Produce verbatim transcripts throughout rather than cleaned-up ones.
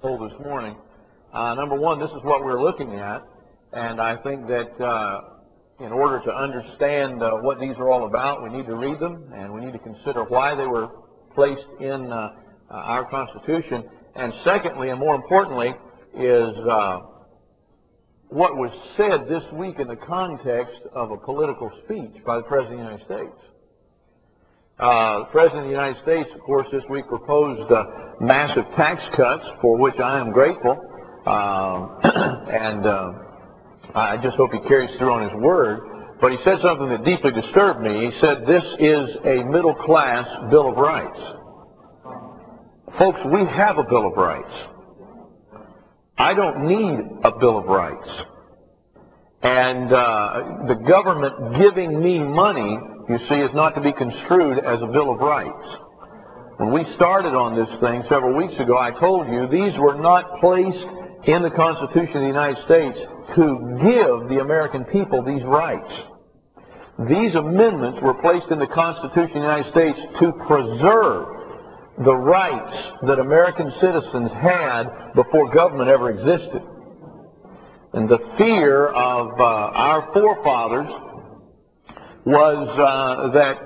poll this morning. Uh, number one, this is what we're looking at, and I think that uh, in order to understand uh, what these are all about, we need to read them, and we need to consider why they were placed in uh, uh, our Constitution. And secondly, and more importantly, is uh, what was said this week in the context of a political speech by the President of the United States. Uh, the President of the United States, of course, this week proposed uh, massive tax cuts, for which I am grateful, uh, and uh, I just hope he carries through on his word. But he said something that deeply disturbed me. He said, "This is a middle-class Bill of Rights." Folks, we have a Bill of Rights. I don't need a Bill of Rights. And uh, the government giving me money, you see, is not to be construed as a Bill of Rights. When we started on this thing several weeks ago, I told you these were not placed in the Constitution of the United States to give the American people these rights. These amendments were placed in the Constitution of the United States to preserve the rights that American citizens had before government ever existed. And the fear of uh, our forefathers was uh, that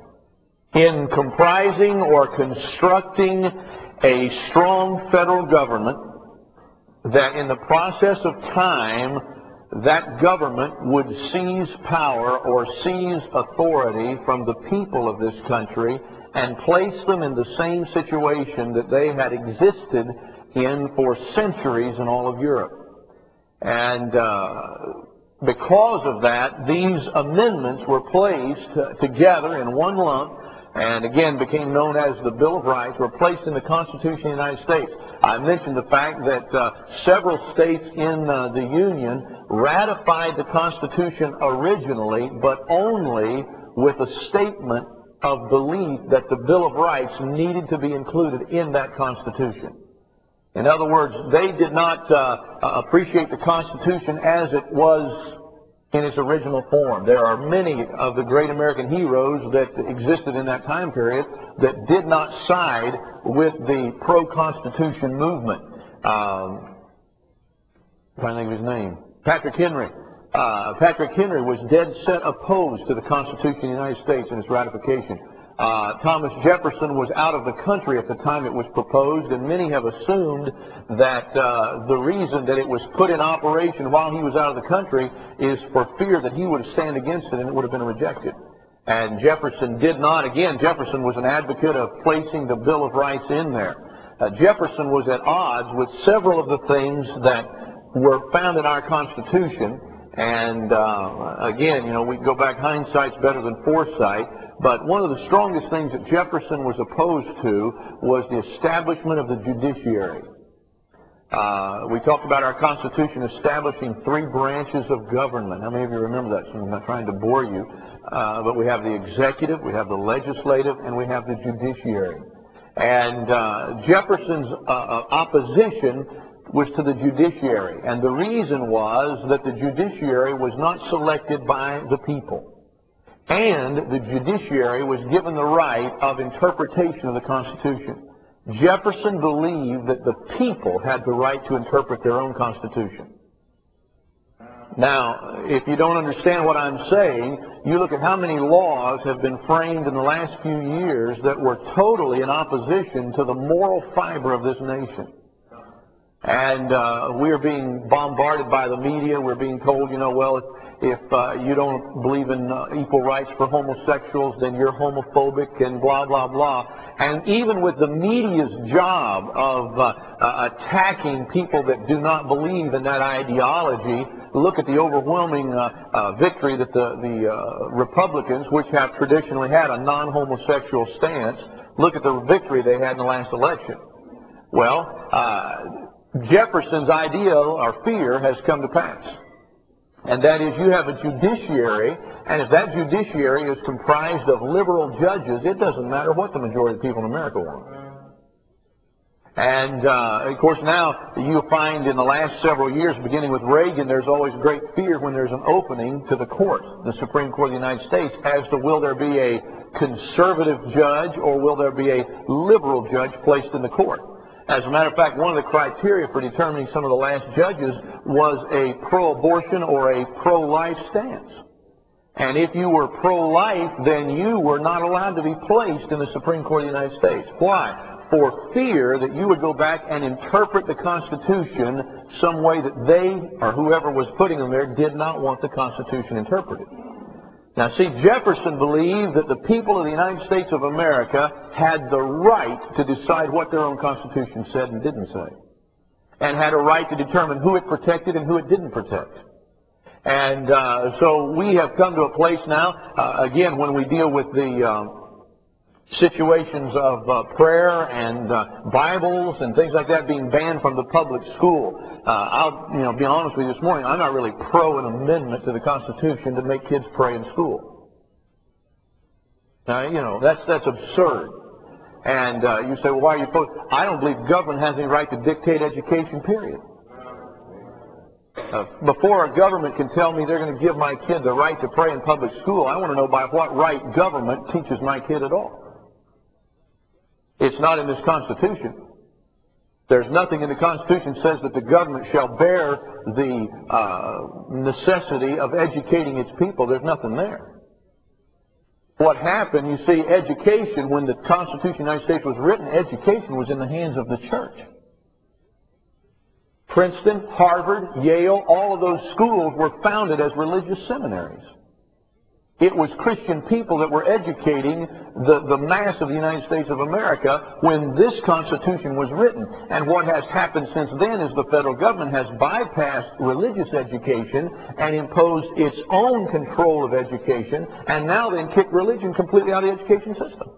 in comprising or constructing a strong federal government, that in the process of time, that government would seize power or seize authority from the people of this country and place them in the same situation that they had existed in for centuries in all of Europe. And uh, because of that, these amendments were placed uh, together in one lump, and again became known as the Bill of Rights, were placed in the Constitution of the United States. I mentioned the fact that uh, several states in uh, the Union ratified the Constitution originally, but only with a statement of belief that the Bill of Rights needed to be included in that Constitution. In other words, they did not uh, appreciate the Constitution as it was in its original form. There are many of the great American heroes that existed in that time period that did not side with the pro-Constitution movement. Um, I'm trying to think of his name. Patrick Henry. Uh, Patrick Henry was dead set opposed to the Constitution of the United States and its ratification. Uh, Thomas Jefferson was out of the country at the time it was proposed, and many have assumed that uh, the reason that it was put in operation while he was out of the country is for fear that he would stand against it and it would have been rejected. And Jefferson did not. Again, Jefferson was an advocate of placing the Bill of Rights in there. Uh, Jefferson was at odds with several of the things that were found in our Constitution. And uh, again, you know, we go back, hindsight's better than foresight. But one of the strongest things that Jefferson was opposed to was the establishment of the judiciary. Uh, we talked about our Constitution establishing three branches of government. How many of you remember that? So I'm not trying to bore you. Uh, but we have the executive, we have the legislative, and we have the judiciary. And uh, Jefferson's uh, opposition was to the judiciary. And the reason was that the judiciary was not selected by the people. And the judiciary was given the right of interpretation of the Constitution. Jefferson believed that the people had the right to interpret their own Constitution. Now, if you don't understand what I'm saying, you look at how many laws have been framed in the last few years that were totally in opposition to the moral fiber of this nation. And uh, we're being bombarded by the media. We're being told, you know, well, if, if uh, you don't believe in uh, equal rights for homosexuals, then you're homophobic and blah, blah, blah. And even with the media's job of uh, uh, attacking people that do not believe in that ideology, look at the overwhelming uh, uh, victory that the, the uh, Republicans, which have traditionally had a non-homosexual stance, look at the victory they had in the last election. Well, uh, Jefferson's ideal or fear has come to pass. And that is, you have a judiciary, and if that judiciary is comprised of liberal judges, it doesn't matter what the majority of people in America want. And, uh, of course, now you'll find in the last several years, beginning with Reagan, there's always great fear when there's an opening to the court, the Supreme Court of the United States, as to will there be a conservative judge or will there be a liberal judge placed in the court. As a matter of fact, one of the criteria for determining some of the last judges was a pro-abortion or a pro-life stance. And if you were pro-life, then you were not allowed to be placed in the Supreme Court of the United States. Why? For fear that you would go back and interpret the Constitution some way that they, or whoever was putting them there, did not want the Constitution interpreted. Now see, Jefferson believed that the people of the United States of America had the right to decide what their own Constitution said and didn't say, and had a right to determine who it protected and who it didn't protect. And uh, so we have come to a place now, uh, again, when we deal with the uh, situations of uh, prayer and uh, Bibles and things like that being banned from the public school. Uh, I'll you know, be honest with you this morning, I'm not really pro an amendment to the Constitution to make kids pray in school. Now, you know, that's, that's absurd. And uh, you say, well, why are you opposed? I don't believe government has any right to dictate education, period. Uh, before a government can tell me they're going to give my kid the right to pray in public school, I want to know by what right government teaches my kid at all. It's not in this Constitution. There's nothing in the Constitution that says that the government shall bear the uh, necessity of educating its people. There's nothing there. What happened, you see, education, when the Constitution of the United States was written, education was in the hands of the church. Princeton, Harvard, Yale, all of those schools were founded as religious seminaries. It was Christian people that were educating the, the mass of the United States of America when this Constitution was written. And what has happened since then is the federal government has bypassed religious education and imposed its own control of education, and now then kicked religion completely out of the education system.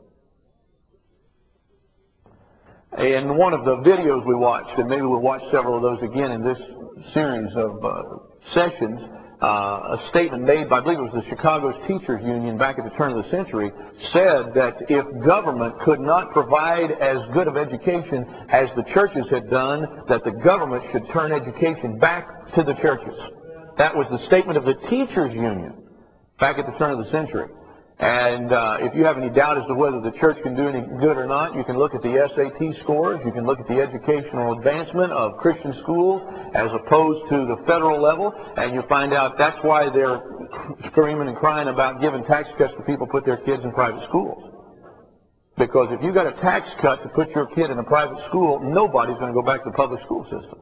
In one of the videos we watched, and maybe we'll watch several of those again in this series of uh, sessions, Uh, a statement made by, I believe it was the Chicago's Teachers Union back at the turn of the century, said that if government could not provide as good of education as the churches had done, that the government should turn education back to the churches. That was the statement of the Teachers Union back at the turn of the century. And uh, if you have any doubt as to whether the church can do any good or not, you can look at the S A T scores, you can look at the educational advancement of Christian schools as opposed to the federal level, and you find out that's why they're screaming and crying about giving tax cuts to people who put their kids in private schools. Because if you got a tax cut to put your kid in a private school, nobody's going to go back to the public school system.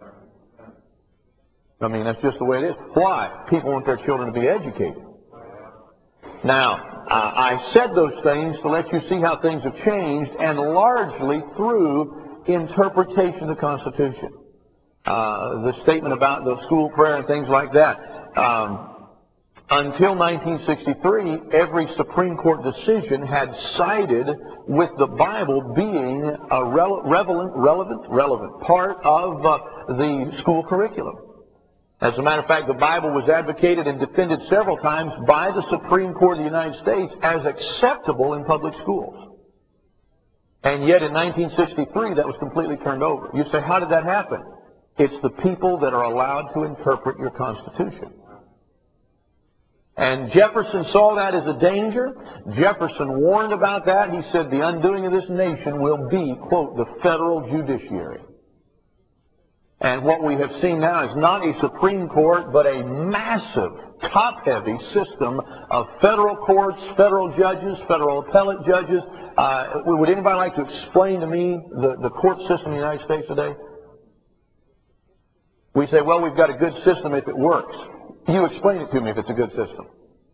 I mean, that's just the way it is. Why? People want their children to be educated. Now, uh, I said those things to let you see how things have changed, and largely through interpretation of the Constitution. Uh, the statement about the school prayer and things like that. Um, until nineteen sixty-three, every Supreme Court decision had sided with the Bible being a rele relevant, relevant, relevant part of uh, the school curriculum. As a matter of fact, the Bible was advocated and defended several times by the Supreme Court of the United States as acceptable in public schools. And yet in nineteen sixty-three, that was completely turned over. You say, how did that happen? It's the people that are allowed to interpret your Constitution. And Jefferson saw that as a danger. Jefferson warned about that. He said the undoing of this nation will be, quote, the federal judiciary. And what we have seen now is not a Supreme Court, but a massive, top-heavy system of federal courts, federal judges, federal appellate judges. Uh, would anybody like to explain to me the, the court system in the United States today? We say, well, we've got a good system if it works. You explain it to me if it's a good system.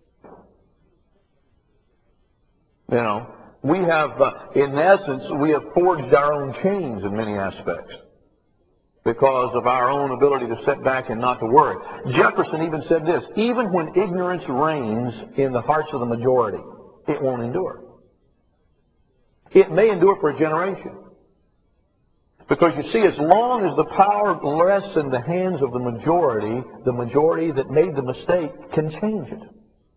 You know, we have, uh, in essence, we have forged our own chains in many aspects, because of our own ability to sit back and not to worry. Jefferson even said this, even when ignorance reigns in the hearts of the majority, it won't endure. It may endure for a generation. Because you see, as long as the power rests in the hands of the majority, the majority that made the mistake can change it.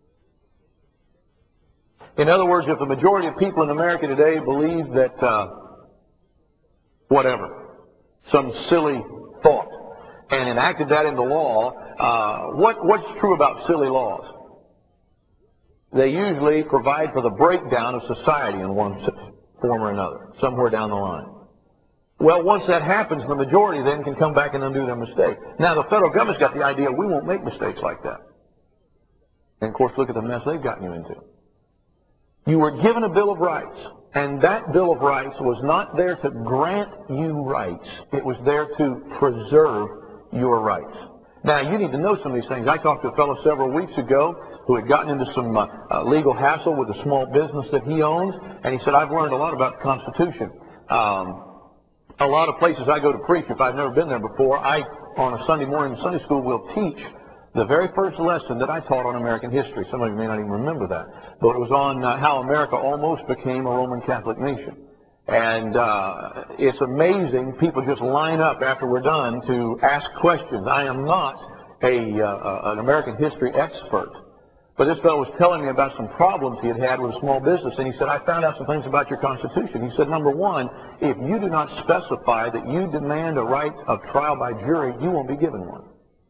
In other words, if the majority of people in America today believe that, uh, whatever, some silly thought, and enacted that into law, uh, what, what's true about silly laws? They usually provide for the breakdown of society in one form or another, somewhere down the line. Well, once that happens, the majority then can come back and undo their mistake. Now, the federal government's got the idea we won't make mistakes like that. And, of course, look at the mess they've gotten you into. You were given a Bill of Rights, and that Bill of Rights was not there to grant you rights. It was there to preserve your rights. Now, you need to know some of these things. I talked to a fellow several weeks ago who had gotten into some uh, uh, legal hassle with a small business that he owns, and he said, I've learned a lot about the Constitution. Um, a lot of places I go to preach, if I've never been there before, I, on a Sunday morning in Sunday school, will teach the very first lesson that I taught on American history. Some of you may not even remember that. But it was on uh, how America almost became a Roman Catholic nation. And uh, it's amazing, people just line up after we're done to ask questions. I am not a, uh, an American history expert. But this fellow was telling me about some problems he had had with a small business, and he said, I found out some things about your Constitution. He said, number one, if you do not specify that you demand a right of trial by jury, you won't be given one.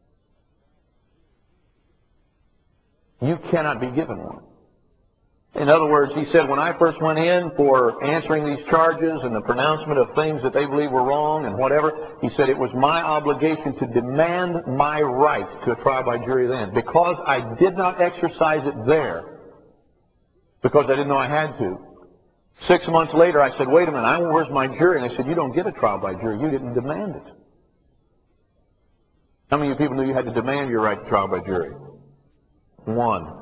You cannot be given one. In other words, he said, when I first went in for answering these charges and the pronouncement of things that they believe were wrong and whatever, he said it was my obligation to demand my right to a trial by jury then. Because I did not exercise it there, because I didn't know I had to. Six months later, I said, wait a minute, I, where's my jury? And they said, you don't get a trial by jury. You didn't demand it. How many of you people knew you had to demand your right to trial by jury? One.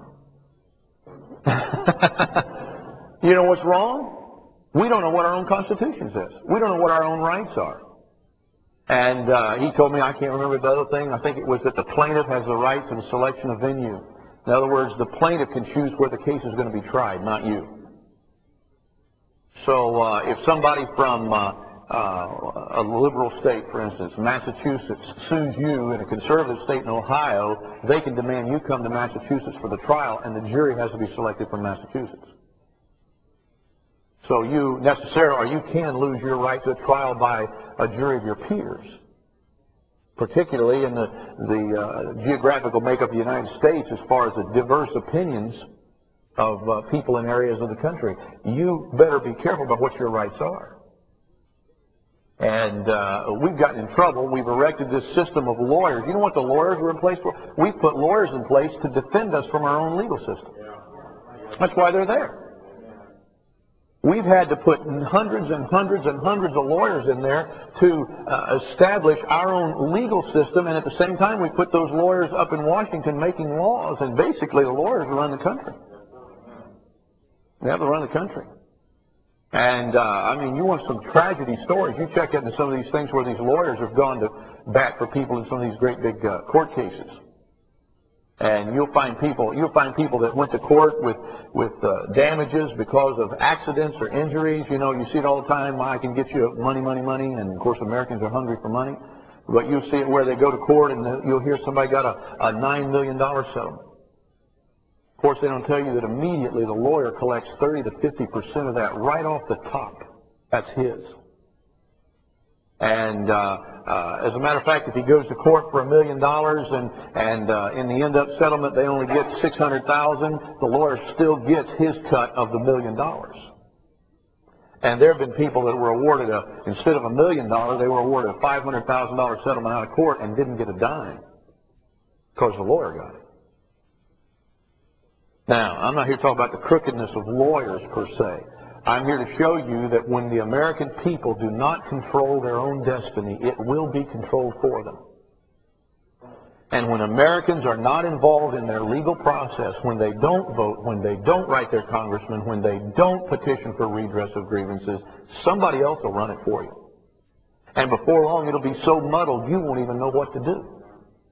You know what's wrong? We don't know what our own Constitution says. We don't know what our own rights are. And uh, he told me, I can't remember the other thing, I think it was that the plaintiff has the right to the selection of venue. In other words, the plaintiff can choose where the case is going to be tried, not you. So uh, if somebody from uh, uh, a liberal state, for instance, Massachusetts, sues you in a conservative state in Ohio, they can demand you come to Massachusetts for the trial, and the jury has to be selected from Massachusetts. So you necessarily, or you can lose your right to a trial by a jury of your peers, particularly in the, the uh, geographical makeup of the United States as far as the diverse opinions of uh, people in areas of the country. You better be careful about what your rights are. And uh, we've gotten in trouble. We've erected this system of lawyers. You know what the lawyers were in place for? We've put lawyers in place to defend us from our own legal system. That's why they're there. We've had to put hundreds and hundreds and hundreds of lawyers in there to uh, establish our own legal system, and at the same time we put those lawyers up in Washington making laws, and basically the lawyers run the country. They have to run the country. And, uh, I mean, you want some tragedy stories, you check into some of these things where these lawyers have gone to bat for people in some of these great big uh, court cases. And you'll find people, you'll find people that went to court with, with uh, damages because of accidents or injuries. You know, you see it all the time, I can get you money, money, money, and of course Americans are hungry for money. But you'll see it where they go to court and you'll hear somebody got a, a nine million dollar settlement. Of course, they don't tell you that immediately the lawyer collects thirty to fifty percent of that right off the top. That's his. And uh, uh, as a matter of fact, if he goes to court for a million dollars and, and uh, in the end-up settlement they only get six hundred thousand dollars, the lawyer still gets his cut of the million dollars. And there have been people that were awarded, a, instead of a million dollars, they were awarded a five hundred thousand dollar settlement out of court and didn't get a dime because the lawyer got it. Now, I'm not here to talk about the crookedness of lawyers per se. I'm here to show you that when the American people do not control their own destiny, it will be controlled for them. And when Americans are not involved in their legal process, when they don't vote, when they don't write their congressman, when they don't petition for redress of grievances, somebody else will run it for you. And before long, it'll be so muddled, you won't even know what to do.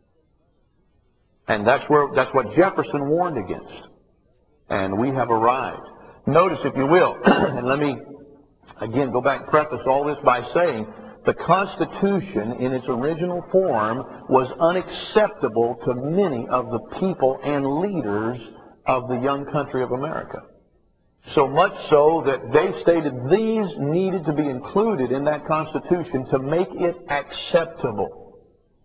And that's where, that's what Jefferson warned against. And we have arrived. Notice, if you will, and let me again go back and preface all this by saying the Constitution in its original form was unacceptable to many of the people and leaders of the young country of America. So much so that they stated these needed to be included in that Constitution to make it acceptable.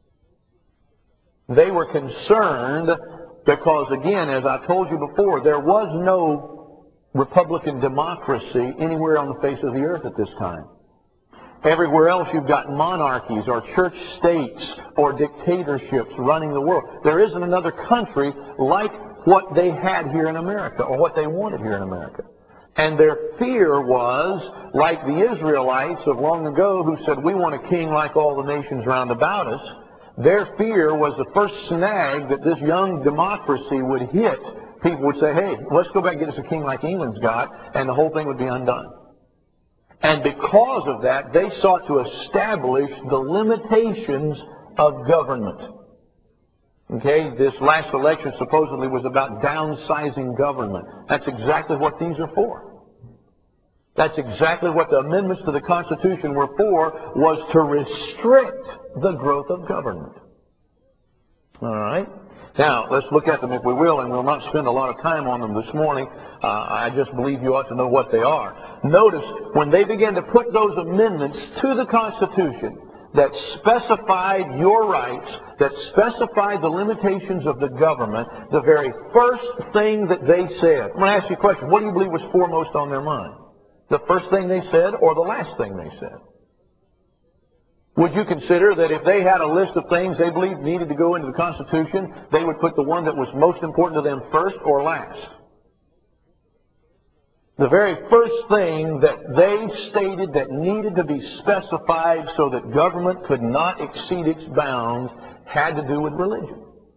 They were concerned because, again, as I told you before, there was no Republican democracy anywhere on the face of the earth at this time. Everywhere else you've got monarchies or church states or dictatorships running the world. There isn't another country like what they had here in America or what they wanted here in America. And their fear was, like the Israelites of long ago who said, we want a king like all the nations round about us. Their fear was the first snag that this young democracy would hit. People would say, hey, let's go back and get us a king like England's got, and the whole thing would be undone. And because of that, they sought to establish the limitations of government. Okay, this last election supposedly was about downsizing government. That's exactly what these are for. That's exactly what the amendments to the Constitution were for, was to restrict the growth of government. All right? Now, let's look at them if we will, and we'll not spend a lot of time on them this morning. Uh, I just believe you ought to know what they are. Notice, when they began to put those amendments to the Constitution that specified your rights, that specified the limitations of the government, the very first thing that they said, I'm going to ask you a question. What do you believe was foremost on their mind? The first thing they said or the last thing they said? Would you consider that if they had a list of things they believed needed to go into the Constitution, they would put the one that was most important to them first or last? The very first thing that they stated that needed to be specified so that government could not exceed its bounds had to do with religion.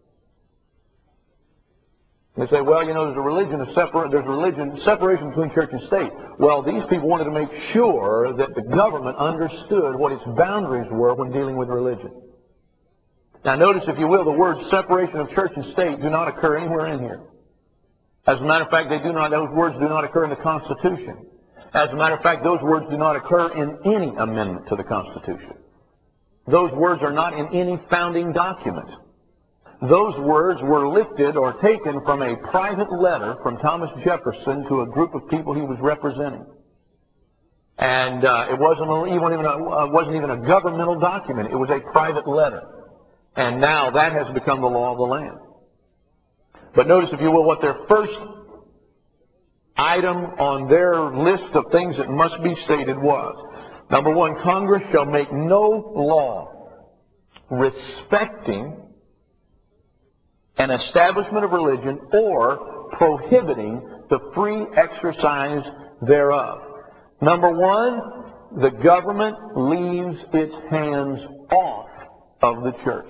They say, well, you know, there's a religion of separ- there's a religion separation between church and state. Well, these people wanted to make sure that the government understood what its boundaries were when dealing with religion. Now, notice, if you will, the words separation of church and state do not occur anywhere in here. As a matter of fact, they do not; those words do not occur in the Constitution. As a matter of fact, those words do not occur in any amendment to the Constitution. Those words are not in any founding document. Those words were lifted or taken from a private letter from Thomas Jefferson to a group of people he was representing. And uh, it wasn't even, even a, uh, wasn't even a governmental document. It was a private letter. And now that has become the law of the land. But notice, if you will, what their first item on their list of things that must be stated was, number one, Congress shall make no law respecting an establishment of religion or prohibiting the free exercise thereof. Number one, the government leaves its hands off of the church.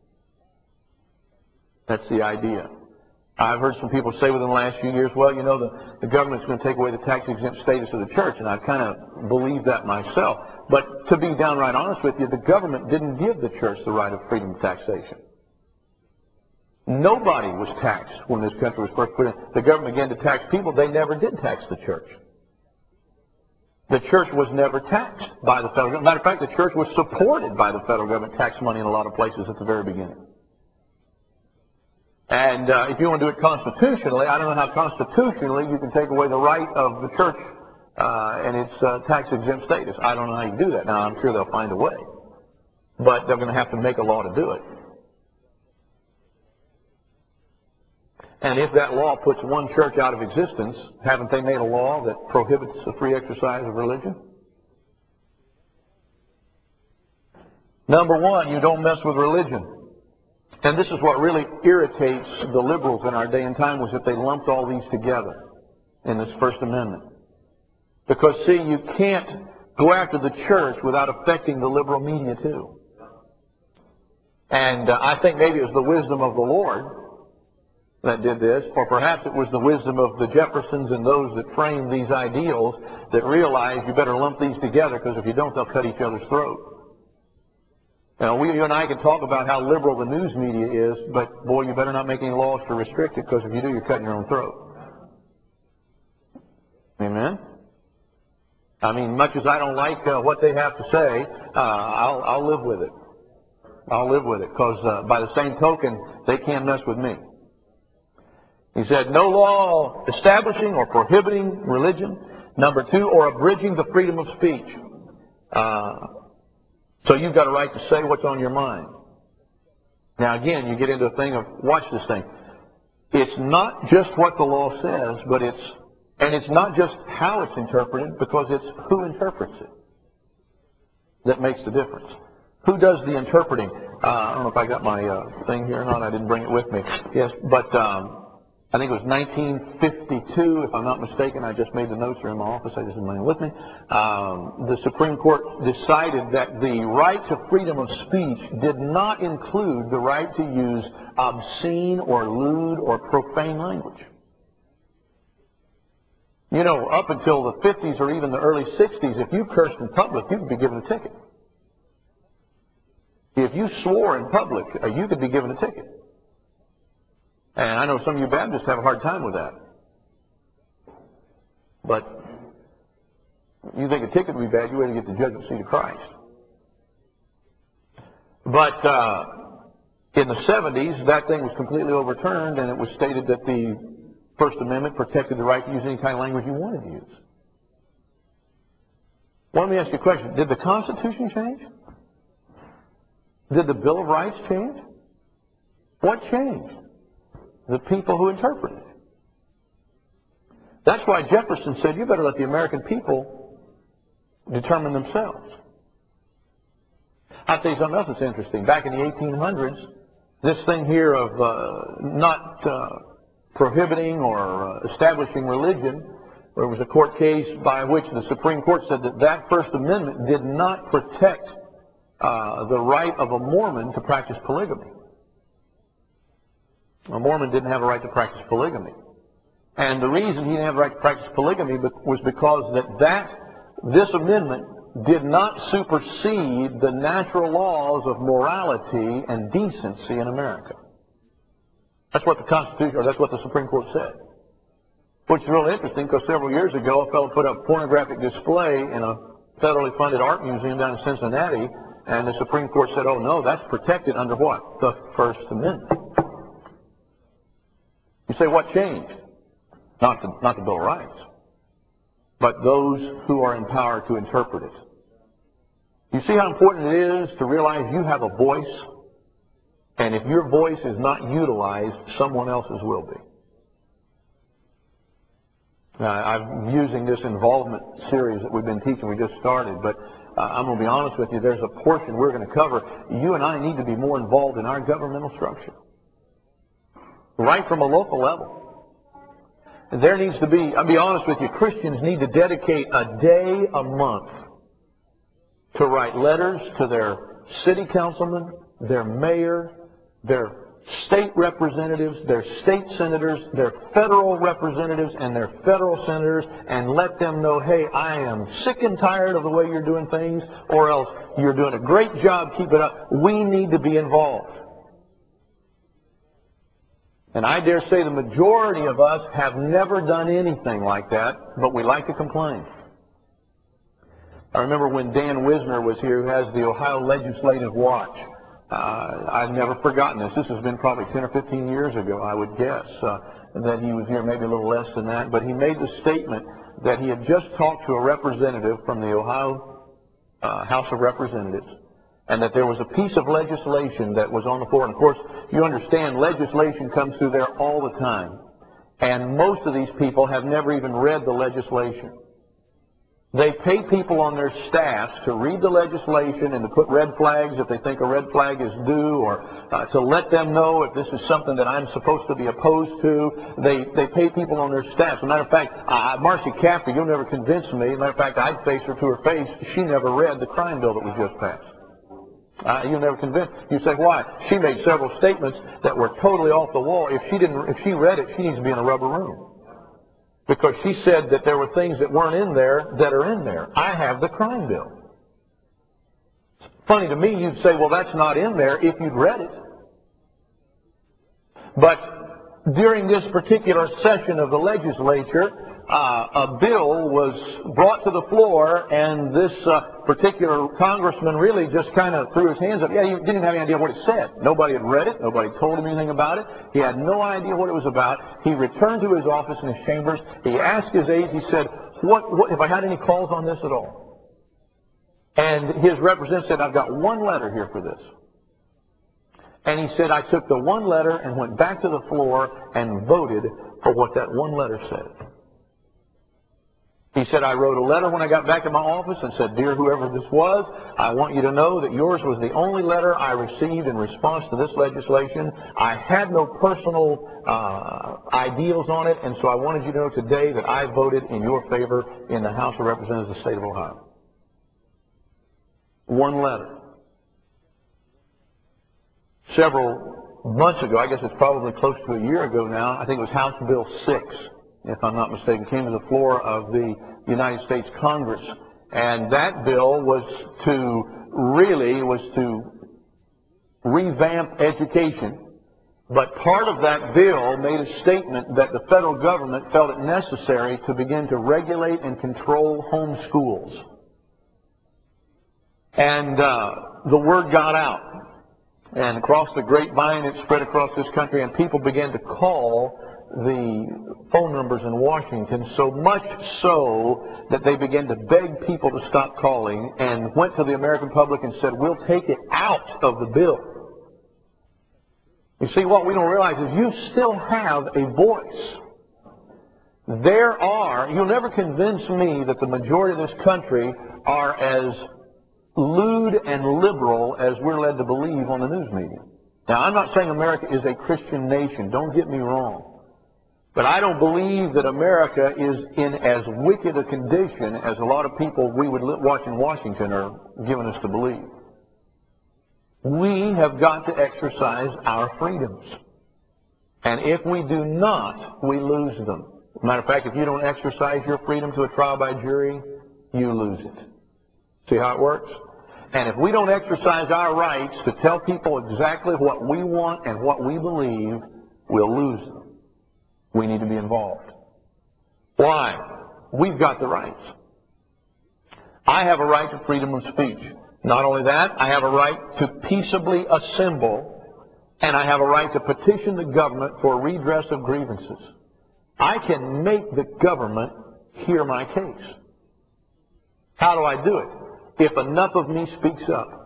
That's the idea. I've heard some people say within the last few years, well, you know, the, the government's going to take away the tax-exempt status of the church, and I kind of believe that myself. But to be downright honest with you, the government didn't give the church the right of freedom of taxation. Nobody was taxed when this country was first put in. The government began to tax people. They never did tax the church. The church was never taxed by the federal government. Matter of fact, the church was supported by the federal government, tax money in a lot of places at the very beginning. And uh, if you want to do it constitutionally, I don't know how constitutionally you can take away the right of the church uh, and its uh, tax-exempt status. I don't know how you do that. Now, I'm sure they'll find a way. But they're going to have to make a law to do it. And if that law puts one church out of existence, haven't they made a law that prohibits the free exercise of religion? Number one, you don't mess with religion. And this is what really irritates the liberals in our day and time, was that they lumped all these together in this First Amendment. Because, see, you can't go after the church without affecting the liberal media, too. And uh, I think maybe it was the wisdom of the Lord that did this, or perhaps it was the wisdom of the Jeffersons and those that framed these ideals that realized you better lump these together, because if you don't, they'll cut each other's throat. Now, we, you and I can talk about how liberal the news media is, but boy, you better not make any laws to restrict it, because if you do, you're cutting your own throat. Amen? I mean, much as I don't like uh, what they have to say, uh, I'll, I'll live with it. I'll live with it, because uh, by the same token, they can't mess with me. He said, no law establishing or prohibiting religion. Number two, or abridging the freedom of speech. Uh, so you've got a right to say what's on your mind. Now again, you get into a thing of, watch this thing. It's not just what the law says, but it's, and it's not just how it's interpreted, because it's who interprets it. that makes the difference. Who does the interpreting? Uh, I don't know if I got my uh, thing here or not. I didn't bring it with me. Yes, but um, I think it was nineteen fifty-two, if I'm not mistaken. I just made the notes here in my office. I just didn't bring it with me. Um, the Supreme Court decided that the right to freedom of speech did not include the right to use obscene or lewd or profane language. You know, up until the fifties or even the early sixties, if you cursed in public, you could be given a ticket. If you swore in public, uh, you could be given a ticket. And I know some of you Baptists have a hard time with that. But you think a ticket would be bad, you wait to get the judgment seat of Christ. But uh, in the seventies, that thing was completely overturned, and it was stated that the First Amendment protected the right to use any kind of language you wanted to use. Well, let me ask you a question. Did the Constitution change? Did the Bill of Rights change? What changed? The people who interpreted it. That's why Jefferson said, you better let the American people determine themselves. I'll tell you something else that's interesting. Back in the eighteen hundreds, this thing here of uh, not uh, prohibiting or uh, establishing religion, there was a court case by which the Supreme Court said that that First Amendment did not protect uh, the right of a Mormon to practice polygamy. A Mormon didn't have a right to practice polygamy. And the reason he didn't have a right to practice polygamy was because that, that this amendment did not supersede the natural laws of morality and decency in America. That's what the Constitution, or that's what the Supreme Court said. Which is really interesting, because several years ago a fellow put up a pornographic display in a federally funded art museum down in Cincinnati, and the Supreme Court said, oh no, that's protected under what? The First Amendment. You say, what changed? Not the, not the Bill of Rights, but those who are in power to interpret it. You see how important it is to realize you have a voice, and if your voice is not utilized, someone else's will be. Now, I'm using this involvement series that we've been teaching, we just started, but uh, I'm going to be honest with you, there's a portion we're going to cover. You and I need to be more involved in our governmental structure, right from a local level. There needs to be, I'll be honest with you, Christians need to dedicate a day a month to write letters to their city councilmen, their mayor, their state representatives, their state senators, their federal representatives, and their federal senators, and let them know, hey, I am sick and tired of the way you're doing things, or else you're doing a great job, keep it up. We need to be involved. And I dare say the majority of us have never done anything like that, but we like to complain. I remember when Dan Wisner was here, who has the Ohio Legislative Watch. Uh, I've never forgotten this. This has been probably ten or fifteen years ago, I would guess, uh, that he was here, maybe a little less than that. But he made the statement that he had just talked to a representative from the Ohio uh, House of Representatives, and that there was a piece of legislation that was on the floor. And of course, you understand, legislation comes through there all the time. And most of these people have never even read the legislation. They pay people on their staffs to read the legislation and to put red flags if they think a red flag is due, or uh, to let them know if this is something that I'm supposed to be opposed to. They they pay people on their staffs. As a matter of fact, uh, Marcy Caffrey, you'll never convince me. As a matter of fact, I'd face her to her face. She never read the crime bill that was just passed. Uh, you'll never convince. You say, why? She made several statements that were totally off the wall. If she didn't, if she read it, she needs to be in a rubber room. Because she said that there were things that weren't in there that are in there. I have the crime bill. It's funny to me, you'd say, well, that's not in there if you'd read it. But during this particular session of the legislature, uh, a bill was brought to the floor, and this uh, particular congressman really just kind of threw his hands up. Yeah, he didn't have any idea what it said. Nobody had read it. Nobody told him anything about it. He had no idea what it was about. He returned to his office in his chambers. He asked his aides, he said, what, what, if I had any calls on this at all? And his representative said, I've got one letter here for this. And he said, I took the one letter and went back to the floor and voted for what that one letter said. He said, I wrote a letter when I got back in my office and said, dear whoever this was, I want you to know that yours was the only letter I received in response to this legislation. I had no personal uh, ideals on it, and so I wanted you to know today that I voted in your favor in the House of Representatives of the state of Ohio. One letter. Several months ago, I guess it's probably close to a year ago now, I think it was House Bill six, if I'm not mistaken, came to the floor of the United States Congress. And that bill was to, really, was to revamp education. But part of that bill made a statement that the federal government felt it necessary to begin to regulate and control home schools. And uh, the word got out. And across the grapevine, it spread across this country, and people began to call the phone numbers in Washington, so much so that they began to beg people to stop calling and went to the American public and said, we'll take it out of the bill. You see, what we don't realize is you still have a voice. There are, you'll never convince me that the majority of this country are as lewd and liberal as we're led to believe on the news media. Now, I'm not saying America is a Christian nation. Don't get me wrong. But I don't believe that America is in as wicked a condition as a lot of people we would watch in Washington are giving us to believe. We have got to exercise our freedoms. And if we do not, we lose them. As a matter of fact, if you don't exercise your freedom to a trial by jury, you lose it. See how it works? And if we don't exercise our rights to tell people exactly what we want and what we believe, we'll lose them. We need to be involved. Why? We've got the rights. I have a right to freedom of speech. Not only that, I have a right to peaceably assemble, and I have a right to petition the government for redress of grievances. I can make the government hear my case. How do I do it? If enough of me speaks up.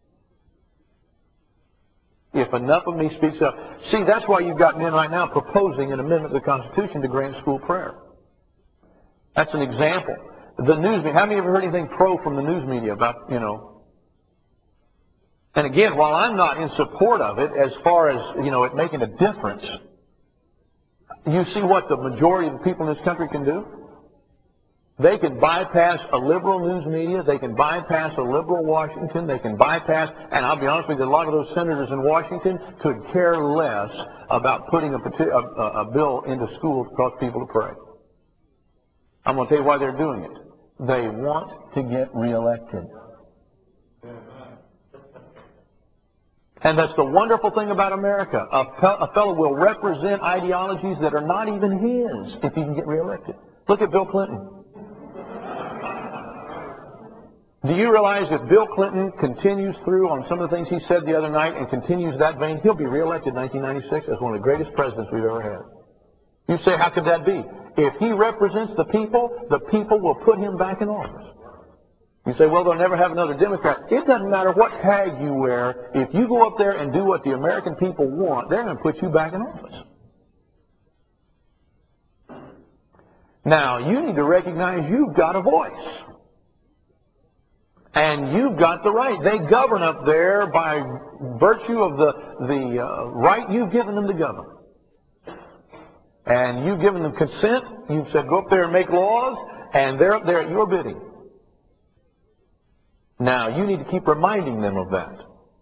If enough of me speaks up. See, that's why you've got men right now proposing an amendment to the Constitution to grant school prayer. That's an example. The news media, how many of you have heard anything pro from the news media about, you know? And again, while I'm not in support of it as far as, you know, it making a difference, you see what the majority of the people in this country can do? They can bypass a liberal news media. They can bypass a liberal Washington. They can bypass, and I'll be honest with you, a lot of those senators in Washington could care less about putting a, a, a bill into schools to cause people to pray. I'm going to tell you why they're doing it. They want to get reelected. And that's the wonderful thing about America. A, a fellow will represent ideologies that are not even his if he can get reelected. Look at Bill Clinton. Do you realize if Bill Clinton continues through on some of the things he said the other night and continues that vein, he'll be reelected in nineteen ninety-six as one of the greatest presidents we've ever had. You say, how could that be? If he represents the people, the people will put him back in office. You say, well, they'll never have another Democrat. It doesn't matter what tag you wear. If you go up there and do what the American people want, they're going to put you back in office. Now, you need to recognize you've got a voice. And you've got the right. They govern up there by virtue of the, the uh, right you've given them to govern. And you've given them consent. You've said, go up there and make laws, and they're up there at your bidding. Now, you need to keep reminding them of that.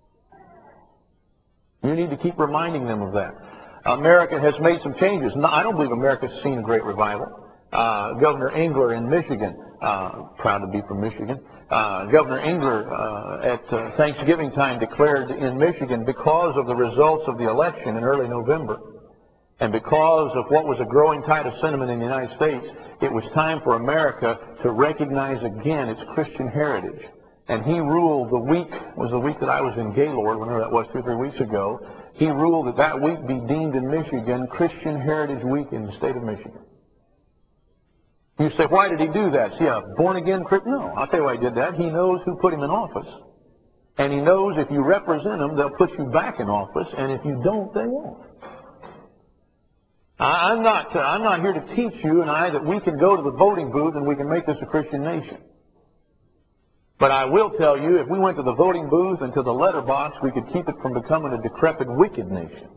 You need to keep reminding them of that. America has made some changes. No, I don't believe America's seen a great revival. Uh, Governor Engler in Michigan, uh, proud to be from Michigan, uh, Governor Engler uh, at uh, Thanksgiving time declared in Michigan, because of the results of the election in early November, and because of what was a growing tide of sentiment in the United States, it was time for America to recognize again its Christian heritage. And he ruled the week, was the week that I was in Gaylord, whenever that was, two or three weeks ago, he ruled that that week be deemed in Michigan Christian Heritage Week in the state of Michigan. You say, why did he do that? See, a born-again Christian? No, I'll tell you why he did that. He knows who put him in office. And he knows if you represent them, they'll put you back in office, and if you don't, they won't. I, I'm not, uh, I'm not here to teach you and I that we can go to the voting booth and we can make this a Christian nation. But I will tell you, if we went to the voting booth and to the letterbox, we could keep it from becoming a decrepit, wicked nation.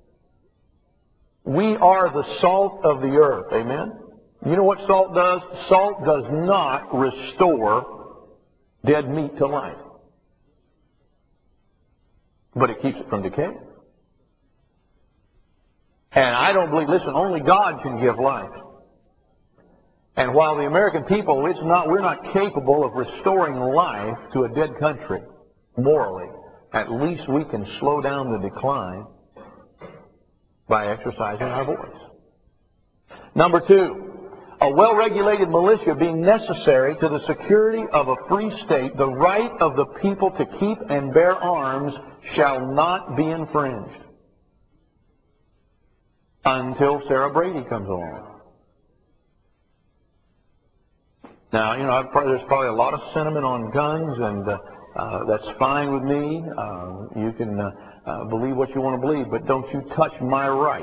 We are the salt of the earth. Amen? You know what salt does? Salt does not restore dead meat to life. But it keeps it from decay. And I don't believe, listen, only God can give life. And while the American people, it's not, we're not capable of restoring life to a dead country morally, at least we can slow down the decline by exercising our voice. Number two, a well-regulated militia being necessary to the security of a free state, the right of the people to keep and bear arms shall not be infringed until Sarah Brady comes along. Now, you know, I've probably, there's probably a lot of sentiment on guns, and uh, uh, that's fine with me. Uh, you can uh, uh, believe what you want to believe, but don't you touch my right.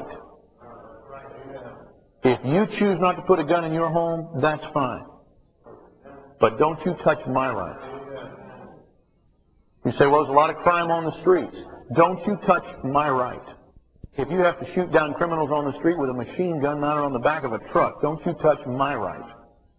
If you choose not to put a gun in your home, that's fine. But don't you touch my right. You say, well, there's a lot of crime on the streets. Don't you touch my right. If you have to shoot down criminals on the street with a machine gun mounted on the back of a truck, don't you touch my right.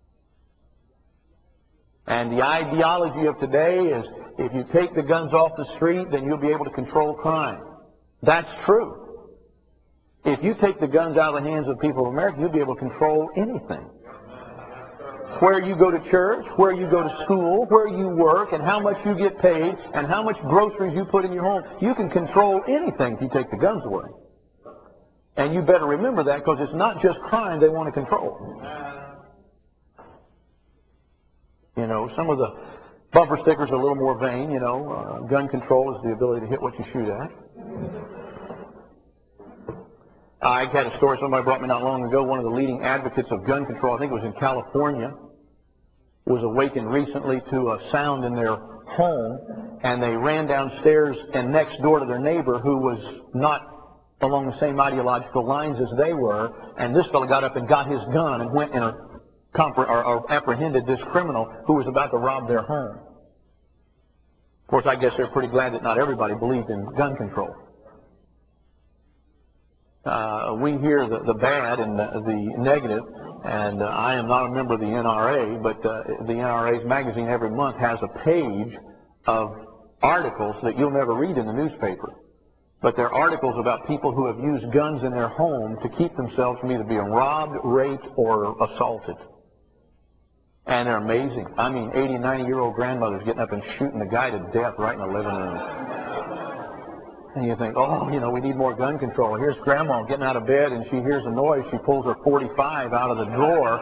And the ideology of today is if you take the guns off the street, then you'll be able to control crime. That's true. If you take the guns out of the hands of the people of America, you'll be able to control anything. Where you go to church, where you go to school, where you work, and how much you get paid, and how much groceries you put in your home. You can control anything if you take the guns away. And you better remember that, because it's not just crime they want to control. You know, some of the bumper stickers are a little more vain, you know. Uh, gun control is the ability to hit what you shoot at. I had a story somebody brought me not long ago. One of the leading advocates of gun control, I think it was in California, was awakened recently to a sound in their home, and they ran downstairs and next door to their neighbor who was not along the same ideological lines as they were, and this fellow got up and got his gun and went and uh, compre- or, or apprehended this criminal who was about to rob their home. Of course, I guess they're pretty glad that not everybody believed in gun control. Uh, we hear the, the bad and the, the negative, and uh, I am not a member of the N R A, but uh, the N R A's magazine every month has a page of articles that you'll never read in the newspaper. But they're articles about people who have used guns in their home to keep themselves from either being robbed, raped, or assaulted. And they're amazing. I mean, eighty, ninety-year-old grandmothers getting up and shooting the guy to death right in the living room. And you think, oh, you know, we need more gun control. Here's Grandma getting out of bed, and she hears a noise. She pulls her forty-five out of the drawer,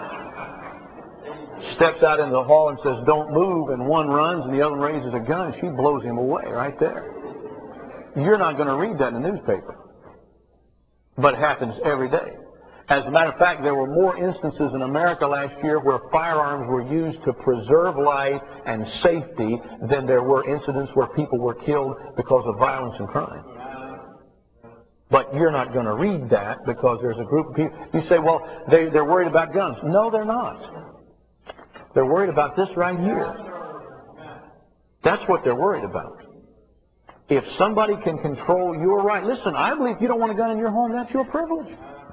steps out into the hall and says, don't move, and one runs, and the other one raises a gun, and she blows him away right there. You're not going to read that in the newspaper. But it happens every day. As a matter of fact, there were more instances in America last year where firearms were used to preserve life and safety than there were incidents where people were killed because of violence and crime. But you're not going to read that because there's a group of people. You say, well, they, they're worried about guns. No, they're not. They're worried about this right here. That's what they're worried about. If somebody can control your right, listen, I believe if you don't want a gun in your home, that's your privilege.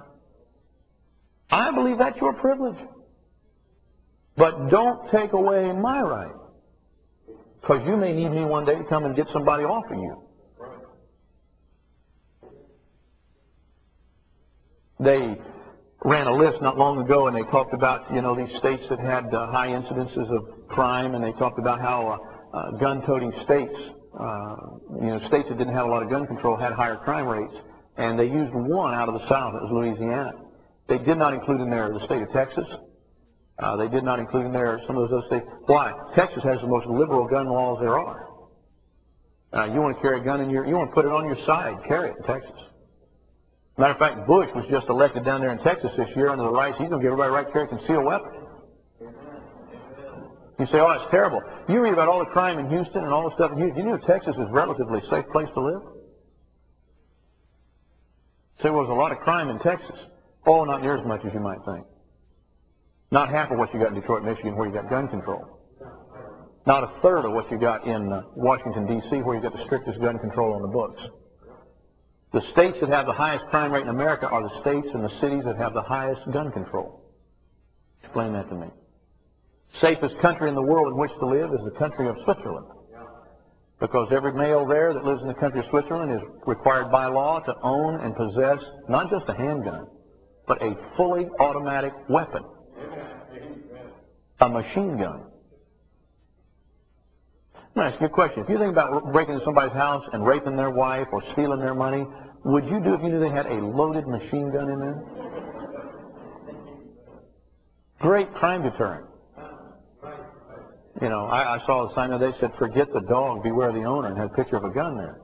I believe that's your privilege. But don't take away my right. Because you may need me one day to come and get somebody off of you. They ran a list not long ago, and they talked about, you know, these states that had uh, high incidences of crime, and they talked about how uh, uh, gun-toting states, uh, you know, states that didn't have a lot of gun control had higher crime rates, and they used one out of the South. It was Louisiana. They did not include in there the state of Texas. Uh, they did not include in there some of those other states. Why? Texas has the most liberal gun laws there are. Uh, you want to carry a gun in your, you want to put it on your side, carry it in Texas. Matter of fact, Bush was just elected down there in Texas this year under the rights. He's going to give everybody the right to carry a concealed weapon. You say, oh, it's terrible. You read about all the crime in Houston and all the stuff in Houston. You know Texas is a relatively safe place to live? So there was a lot of crime in Texas. Oh, not near as much as you might think. Not half of what you got in Detroit, Michigan, where you got gun control. Not a third of what you got in uh, Washington, D C, where you got the strictest gun control on the books. The states that have the highest crime rate in America are the states and the cities that have the highest gun control. Explain that to me. Safest country in the world in which to live is the country of Switzerland. Because every male there that lives in the country of Switzerland is required by law to own and possess not just a handgun, but a fully automatic weapon. A machine gun. I'm going to ask you a question. If you think about breaking into somebody's house and raping their wife or stealing their money, would you do if you knew they had a loaded machine gun in there? Great crime deterrent. You know, I, I saw a sign the other day that said, "Forget the dog, beware the owner," and had a picture of a gun there.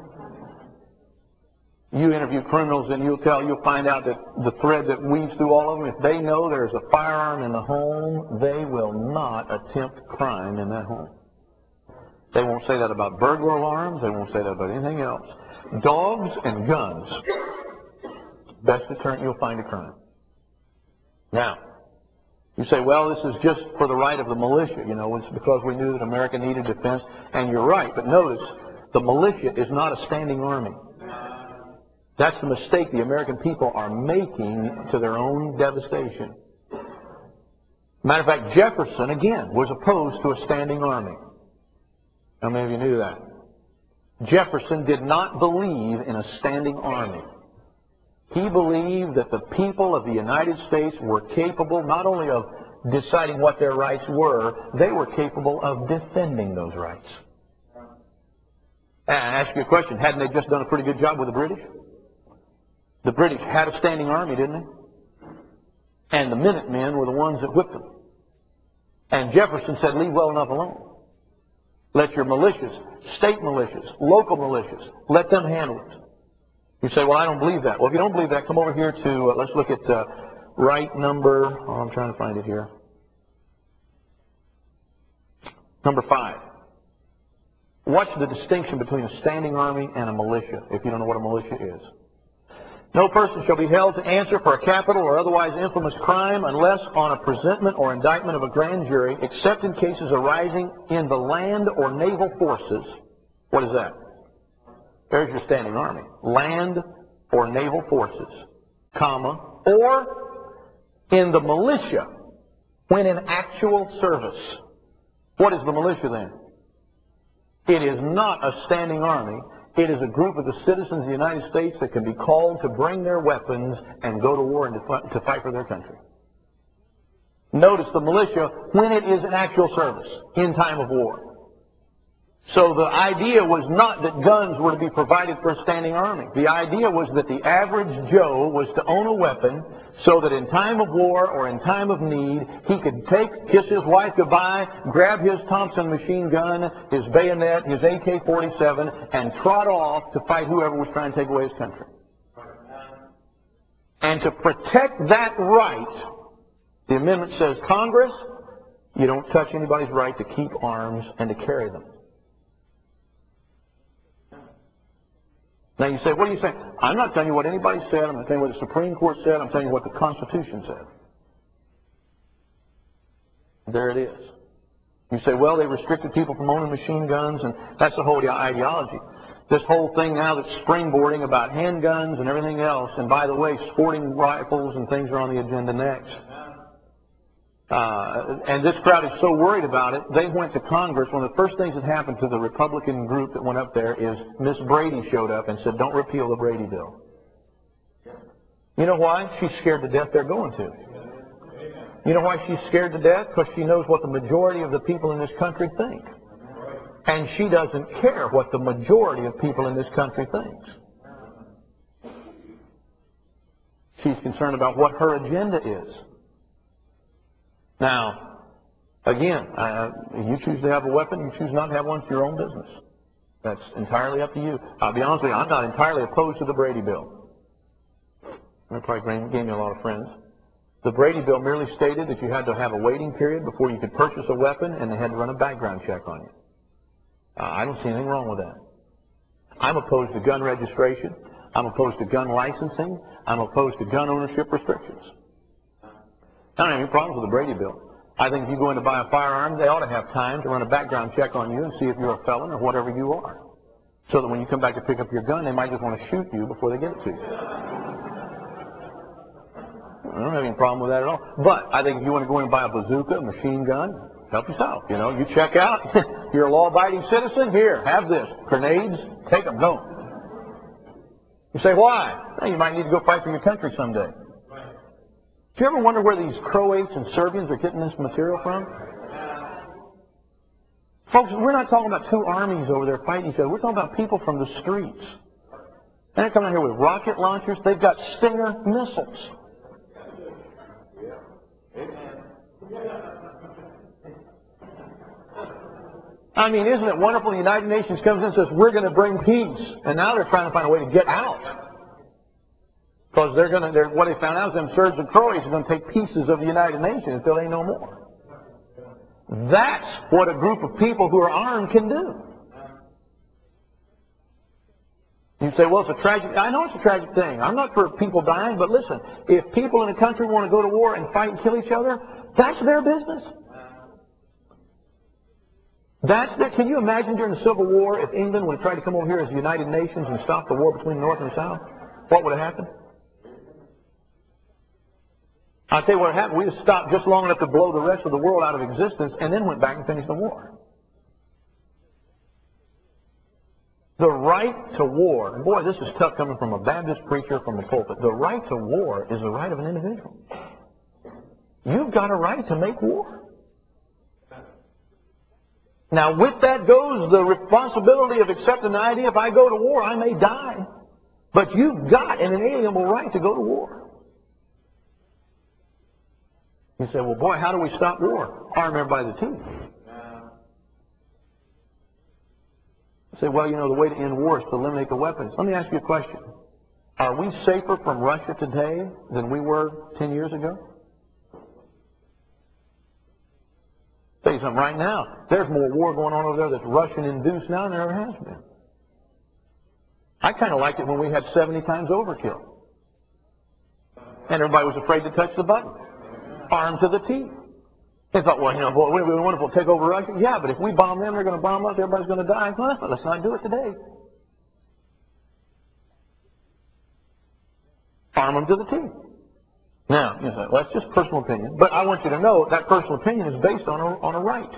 You interview criminals and you'll tell, you'll find out that the thread that weaves through all of them, if they know there's a firearm in the home, they will not attempt crime in that home. They won't say that about burglar alarms. They won't say that about anything else. Dogs and guns, best deterrent you'll find to crime. Now, you say, well, this is just for the right of the militia. You know, it's because we knew that America needed defense. And you're right, but notice, the militia is not a standing army. That's the mistake the American people are making to their own devastation. Matter of fact, Jefferson, again, was opposed to a standing army. How many of you knew that? Jefferson did not believe in a standing army. He believed that the people of the United States were capable not only of deciding what their rights were, they were capable of defending those rights. And I ask you a question, hadn't they just done a pretty good job with the British? The British had a standing army, didn't they? And the Minutemen were the ones that whipped them. And Jefferson said, leave well enough alone. Let your militias, state militias, local militias, let them handle it. You say, well, I don't believe that. Well, if you don't believe that, come over here to, uh, let's look at uh, right number, oh, I'm trying to find it here. Number five. What's the distinction between a standing army and a militia, if you don't know what a militia is? No person shall be held to answer for a capital or otherwise infamous crime unless on a presentment or indictment of a grand jury, except in cases arising in the land or naval forces. What is that? There's your standing army. Land or naval forces, comma, or in the militia when in actual service. What is the militia then? It is not a standing army. It is a group of the citizens of the United States that can be called to bring their weapons and go to war and to fight for their country. Notice the militia when it is in actual service, in time of war. So the idea was not that guns were to be provided for a standing army. The idea was that the average Joe was to own a weapon so that in time of war or in time of need, he could take, kiss his wife goodbye, grab his Thompson machine gun, his bayonet, his A K forty-seven, and trot off to fight whoever was trying to take away his country. And to protect that right, the amendment says, Congress, you don't touch anybody's right to keep arms and to carry them. Now you say, what are you saying? I'm not telling you what anybody said. I'm not telling you what the Supreme Court said. I'm telling you what the Constitution said. There it is. You say, well, they restricted people from owning machine guns, and that's the whole ideology. This whole thing now that's springboarding about handguns and everything else, and by the way, sporting rifles and things are on the agenda next. Uh, and this crowd is so worried about it, they went to Congress. One of the first things that happened to the Republican group that went up there is Miss Brady showed up and said, don't repeal the Brady bill. You know why? She's scared to death they're going to. You know why she's scared to death? Because she knows what the majority of the people in this country think. And she doesn't care what the majority of people in this country thinks. She's concerned about what her agenda is. Now, again, uh, you choose to have a weapon, you choose not to have one, it's your own business. That's entirely up to you. I'll be honest with you, I'm not entirely opposed to the Brady bill. That probably gave me a lot of friends. The Brady bill merely stated that you had to have a waiting period before you could purchase a weapon, and they had to run a background check on you. Uh, I don't see anything wrong with that. I'm opposed to gun registration. I'm opposed to gun licensing. I'm opposed to gun ownership restrictions. I don't have any problems with the Brady Bill. I think if you go in to buy a firearm, they ought to have time to run a background check on you and see if you're a felon or whatever you are. So that when you come back to pick up your gun, they might just want to shoot you before they give it to you. I don't have any problem with that at all. But I think if you want to go in and buy a bazooka, a machine gun, help yourself. You know, you check out. You're a law-abiding citizen. Here, have this. Grenades, take them. Don't. You say, why? Well, you might need to go fight for your country someday. Do you ever wonder where these Croats and Serbians are getting this material from? Folks, we're not talking about two armies over there fighting each other. We're talking about people from the streets. And they're coming out here with rocket launchers. They've got Stinger missiles. I mean, isn't it wonderful? The United Nations comes in and says, we're going to bring peace. And now they're trying to find a way to get out. Because they're going to, they're, what they found out is them Serbs and Croats are going to take pieces of the United Nations until they know more. That's what a group of people who are armed can do. You say, well, it's a tragic, I know it's a tragic thing. I'm not for people dying, but listen, if people in a country want to go to war and fight and kill each other, that's their business. That's their, can you imagine during the Civil War if England would have tried to come over here as the United Nations and stop the war between the North and the South? What would have happened? I'll tell you what happened. We just stopped just long enough to blow the rest of the world out of existence and then went back and finished the war. The right to war, and boy, this is tough coming from a Baptist preacher from the pulpit. The right to war is the right of an individual. You've got a right to make war. Now, with that goes the responsibility of accepting the idea if I go to war, I may die. But you've got an inalienable right to go to war. You say, well, boy, how do we stop war? Arm everybody to the teeth. You say, well, you know, the way to end war is to eliminate the weapons. Let me ask you a question. Are we safer from Russia today than we were ten years ago? I'll tell you something right now. There's more war going on over there that's Russian-induced now than there ever has been. I kind of liked it when we had seventy times overkill. And everybody was afraid to touch the button. Armed to the teeth. They thought, well, you know, boy, wouldn't it be wonderful to take over Russia? Yeah, but if we bomb them, they're going to bomb us, everybody's going to die. Well, let's not do it today. Arm them to the teeth. Now, you say, well, that's just personal opinion. But I want you to know that personal opinion is based on a, on a right.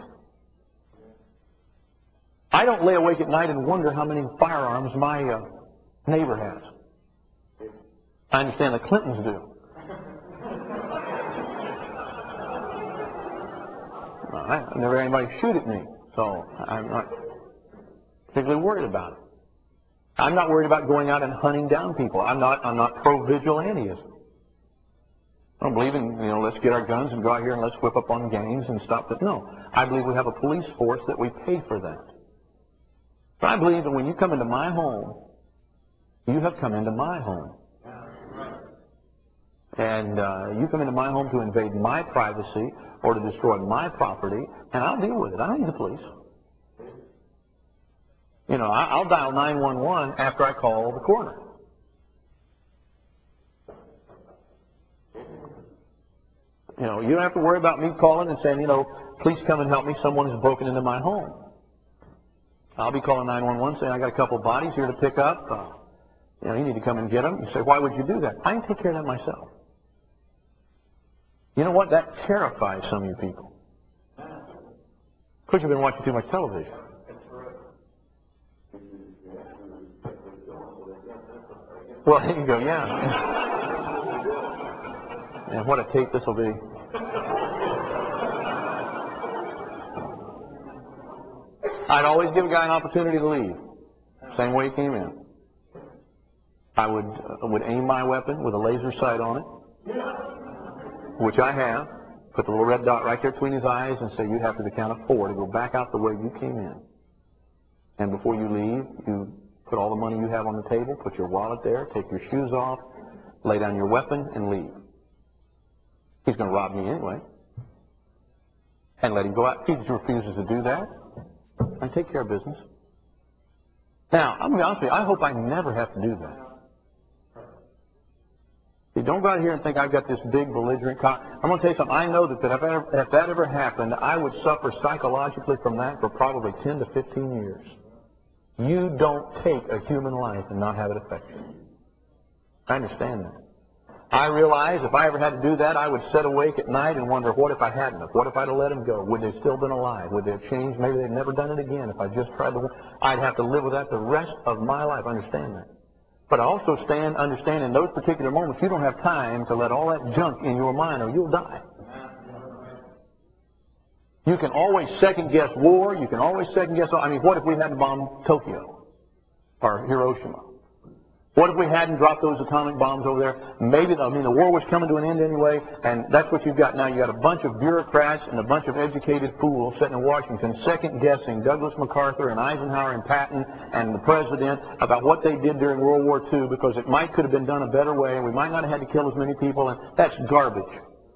I don't lay awake at night and wonder how many firearms my uh, neighbor has. I understand the Clintons do. I never had anybody shoot at me, so I'm not particularly worried about it. I'm not worried about going out and hunting down people. I'm not. I'm not pro-vigilantism. I don't believe in, you know, let's get our guns and go out here and let's whip up on gangs and stop it. No, I believe we have a police force that we pay for that. But I believe that when you come into my home, you have come into my home. And uh, you come into my home to invade my privacy or to destroy my property, and I'll deal with it. I don't need the police. You know, I, I'll dial nine one one after I call the coroner. You know, you don't have to worry about me calling and saying, you know, please come and help me. Someone has broken into my home. I'll be calling nine one one saying, I got a couple of bodies here to pick up. Uh, you know, you need to come and get them. You say, why would you do that? I can take care of that myself. You know what? That terrifies some of you people. Because you've been watching too much television. Well, there you go, yeah. And what a tape this will be. I'd always give a guy an opportunity to leave. Same way he came in. I would, uh, would aim my weapon with a laser sight on it, which I have, put the little red dot right there between his eyes and say, you have to the count of four to go back out the way you came in. And before you leave, you put all the money you have on the table, put your wallet there, take your shoes off, lay down your weapon, and leave. He's going to rob me anyway. And let him go out. If he refuses to do that, I take care of business. Now, I'm going to be honest with you, I hope I never have to do that. don't go out here and think I've got this big belligerent con I'm going to tell you something. I know that, that if, ever, if that ever happened, I would suffer psychologically from that for probably ten to fifteen years. You don't take a human life and not have it affect you. I understand that. I realize if I ever had to do that, I would sit awake at night and wonder, what if I hadn't? What if I'd have let him go? Would they still been alive? Would they have changed? Maybe they'd never done it again if I just tried to. I'd have to live with that the rest of my life. I understand that. But I also stand, understand in those particular moments, you don't have time to let all that junk in your mind or you'll die. You can always second guess war. You can always second guess. I mean, what if we hadn't bombed Tokyo or Hiroshima? What if we hadn't dropped those atomic bombs over there? Maybe, I mean, the war was coming to an end anyway, and that's what you've got now. You've got a bunch of bureaucrats and a bunch of educated fools sitting in Washington second-guessing Douglas MacArthur and Eisenhower and Patton and the President about what they did during World War Two because it might could have been done a better way, and we might not have had to kill as many people, and that's garbage.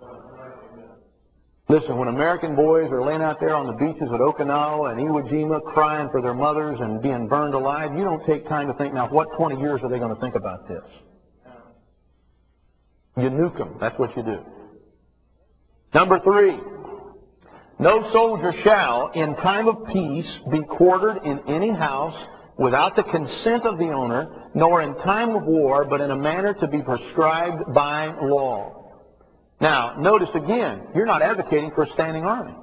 Listen, when American boys are laying out there on the beaches at Okinawa and Iwo Jima crying for their mothers and being burned alive, you don't take time to think, now, what twenty years are they going to think about this? You nuke them. That's what you do. Number three, no soldier shall, in time of peace, be quartered in any house without the consent of the owner, nor in time of war, but in a manner to be prescribed by law. Now, notice again, you're not advocating for a standing army.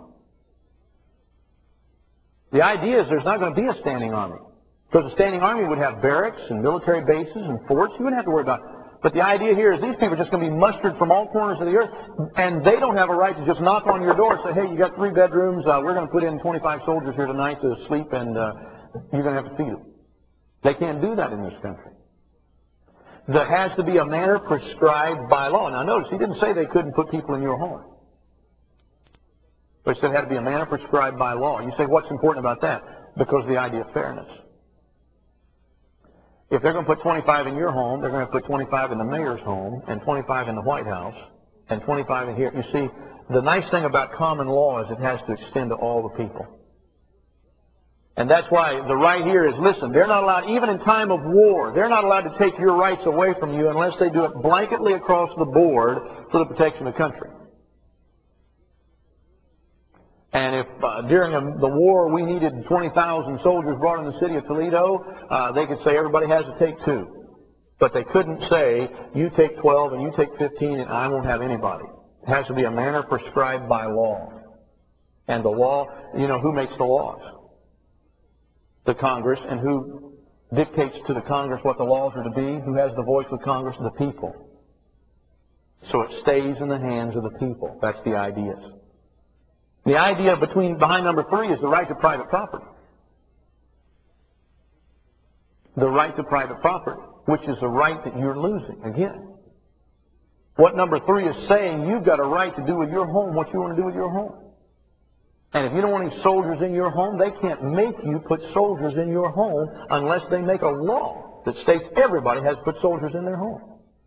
The idea is there's not going to be a standing army. Because a standing army would have barracks and military bases and forts. You wouldn't have to worry about it. But the idea here is these people are just going to be mustered from all corners of the earth, and they don't have a right to just knock on your door and say, hey, you got three bedrooms, uh, we're going to put in twenty-five soldiers here tonight to sleep, and uh, you're going to have to feed them. They can't do that in this country. There has to be a manner prescribed by law. Now notice, he didn't say they couldn't put people in your home. But he said it had to be a manner prescribed by law. You say, what's important about that? Because of the idea of fairness. If they're going to put twenty-five in your home, they're going to put twenty-five in the mayor's home, and twenty-five in the White House, and twenty-five in here. You see, the nice thing about common law is it has to extend to all the people. And that's why the right here is, listen, they're not allowed, even in time of war, they're not allowed to take your rights away from you unless they do it blanketly across the board for the protection of the country. And if uh, during a, the war we needed twenty thousand soldiers brought in the city of Toledo, uh, they could say everybody has to take two. But they couldn't say, you take twelve and you take fifteen and I won't have anybody. It has to be a manner prescribed by law. And the law, you know, who makes the laws? The Congress. And who dictates to the Congress what the laws are to be? Who has the voice of Congress? The people. So it stays in the hands of the people. That's the idea. The idea between behind number three is the right to private property. The right to private property, which is a right that you're losing. Again, what number three is saying, you've got a right to do with your home what you want to do with your home. And if you don't want any soldiers in your home, they can't make you put soldiers in your home unless they make a law that states everybody has to put soldiers in their home.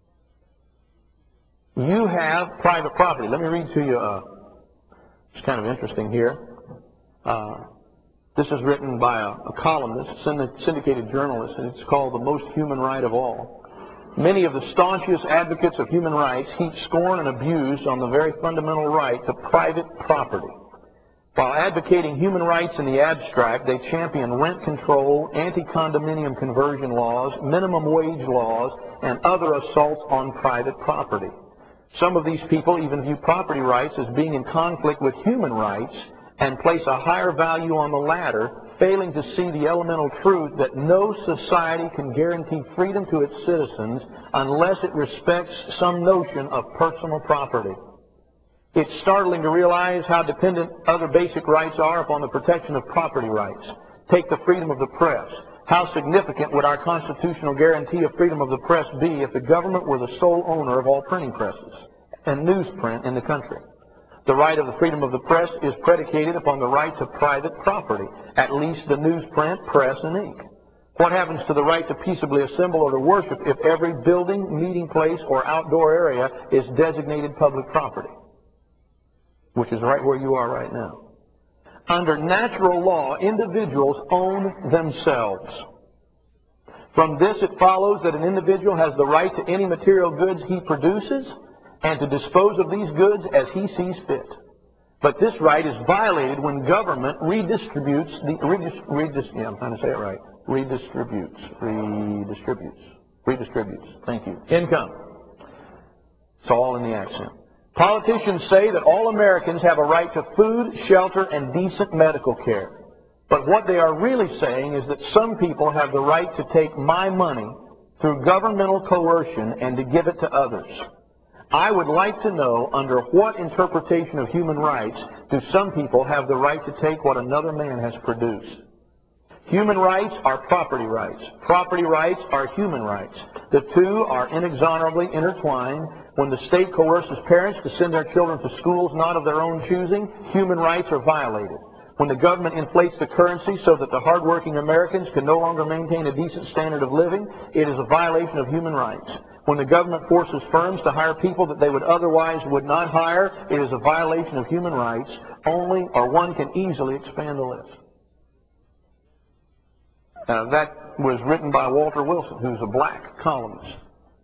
You have private property. Let me read to you, uh, it's kind of interesting here. Uh, this is written by a, a columnist, a syndicated journalist, and it's called The Most Human Right of All. Many of the staunchest advocates of human rights heap scorn and abuse on the very fundamental right to private property. While advocating human rights in the abstract, they champion rent control, anti-condominium conversion laws, minimum wage laws, and other assaults on private property. Some of these people even view property rights as being in conflict with human rights and place a higher value on the latter, failing to see the elemental truth that no society can guarantee freedom to its citizens unless it respects some notion of personal property. It's startling to realize how dependent other basic rights are upon the protection of property rights. Take the freedom of the press. How significant would our constitutional guarantee of freedom of the press be if the government were the sole owner of all printing presses and newsprint in the country? The right of the freedom of the press is predicated upon the right to private property, at least the newsprint, press, and ink. What happens to the right to peaceably assemble or to worship if every building, meeting place, or outdoor area is designated public property? Which is right where you are right now. Under natural law, individuals own themselves. From this it follows that an individual has the right to any material goods he produces and to dispose of these goods as he sees fit. But this right is violated when government redistributes the redis, redis, yeah, I'm trying to say it right. Redistributes, redistributes, redistributes. Thank you. Income. It's all in the accent. Politicians say that all Americans have a right to food, shelter, and decent medical care. But what they are really saying is that some people have the right to take my money through governmental coercion and to give it to others. I would like to know under what interpretation of human rights do some people have the right to take what another man has produced. Human rights are property rights. Property rights are human rights. The two are inexorably intertwined. When the state coerces parents to send their children to schools not of their own choosing, human rights are violated. When the government inflates the currency so that the hardworking Americans can no longer maintain a decent standard of living, it is a violation of human rights. When the government forces firms to hire people that they would otherwise would not hire, it is a violation of human rights. Only, or one can easily expand the list. Uh, that was written by Walter Wilson, who's a black columnist.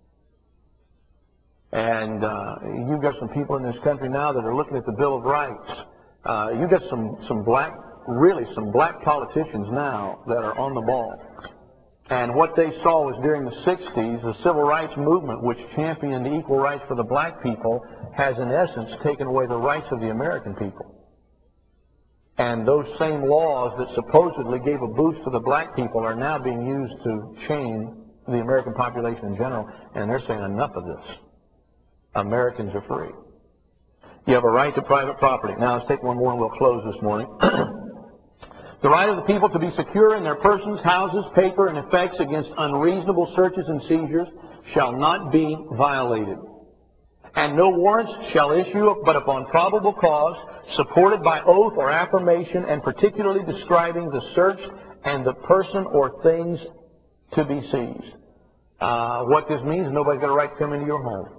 And uh, you've got some people in this country now that are looking at the Bill of Rights. Uh, you've got some, some black, really some black politicians now that are on the ball. And what they saw was during the sixties, the civil rights movement, which championed equal rights for the black people, has in essence taken away the rights of the American people. And those same laws that supposedly gave a boost to the black people are now being used to chain the American population in general. And they're saying enough of this. Americans are free. You have a right to private property. Now let's take one more and we'll close this morning. The right of the people to be secure in their persons, houses, paper, and effects against unreasonable searches and seizures shall not be violated. And no warrants shall issue but upon probable cause, supported by oath or affirmation, and particularly describing the searched and the person or things to be seized. Uh, what this means, nobody's got a right to come into your home.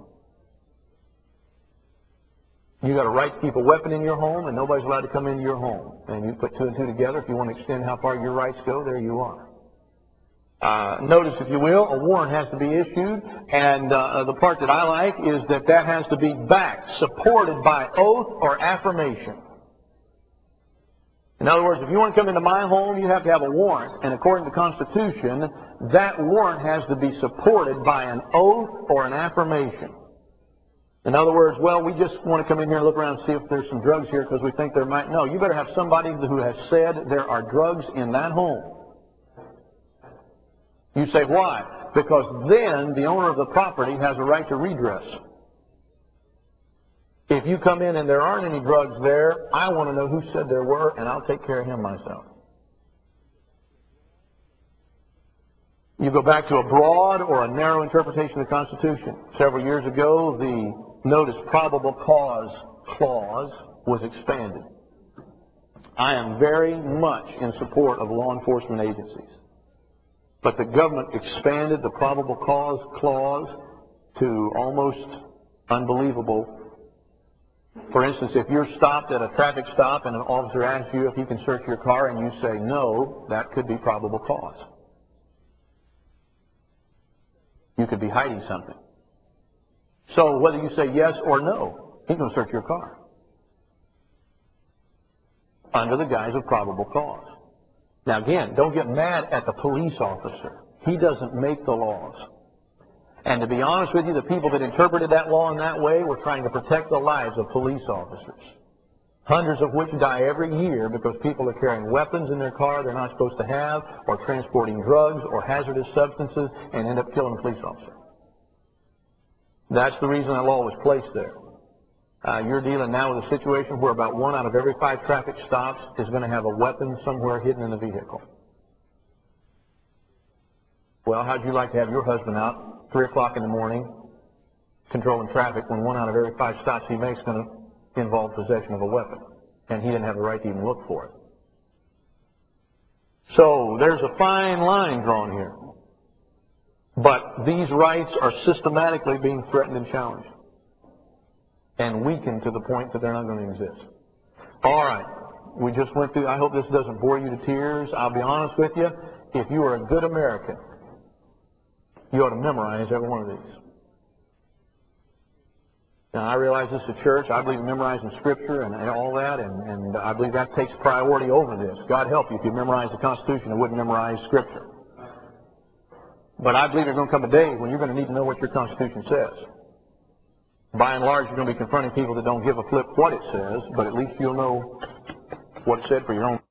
You got a right to keep a weapon in your home, and nobody's allowed to come into your home. And you put two and two together. If you want to extend how far your rights go, there you are. Uh, notice, if you will, a warrant has to be issued, and uh, the part that I like is that that has to be backed, supported by oath or affirmation. In other words, if you want to come into my home, you have to have a warrant, and according to the Constitution, that warrant has to be supported by an oath or an affirmation. In other words, well, we just want to come in here and look around and see if there's some drugs here because we think there might. No, you better have somebody who has said there are drugs in that home. You say, why? Because then the owner of the property has a right to redress. If you come in and there aren't any drugs there, I want to know who said there were, and I'll take care of him myself. You go back to a broad or a narrow interpretation of the Constitution. Several years ago, the notice probable cause clause was expanded. I am very much in support of law enforcement agencies. But the government expanded the probable cause clause to almost unbelievable. For instance, if you're stopped at a traffic stop and an officer asks you if he can search your car and you say no, that could be probable cause. You could be hiding something. So whether you say yes or no, he's going to search your car under the guise of probable cause. Now again, don't get mad at the police officer. He doesn't make the laws. And to be honest with you, the people that interpreted that law in that way were trying to protect the lives of police officers. Hundreds of which die every year because people are carrying weapons in their car they're not supposed to have, or transporting drugs or hazardous substances, and end up killing a police officer. That's the reason that law was placed there. Uh, you're dealing now with a situation where about one out of every five traffic stops is going to have a weapon somewhere hidden in the vehicle. Well, how'd you like to have your husband out three o'clock in the morning controlling traffic when one out of every five stops he makes is going to involve possession of a weapon, and he didn't have the right to even look for it? So there's a fine line drawn here. But these rights are systematically being threatened and challenged and weakened to the point that they're not going to exist. All right. We just went through, I hope this doesn't bore you to tears. I'll be honest with you. If you are a good American, You ought to memorize every one of these. Now, I realize this is a church. I believe in memorizing Scripture and, and all that, and, and I believe that takes priority over this. God help you if you memorize the Constitution and wouldn't memorize Scripture. But I believe there's going to come a day when you're going to need to know what your Constitution says. By and large, you're going to be confronting people that don't give a flip what it says, but at least you'll know what's said for your own.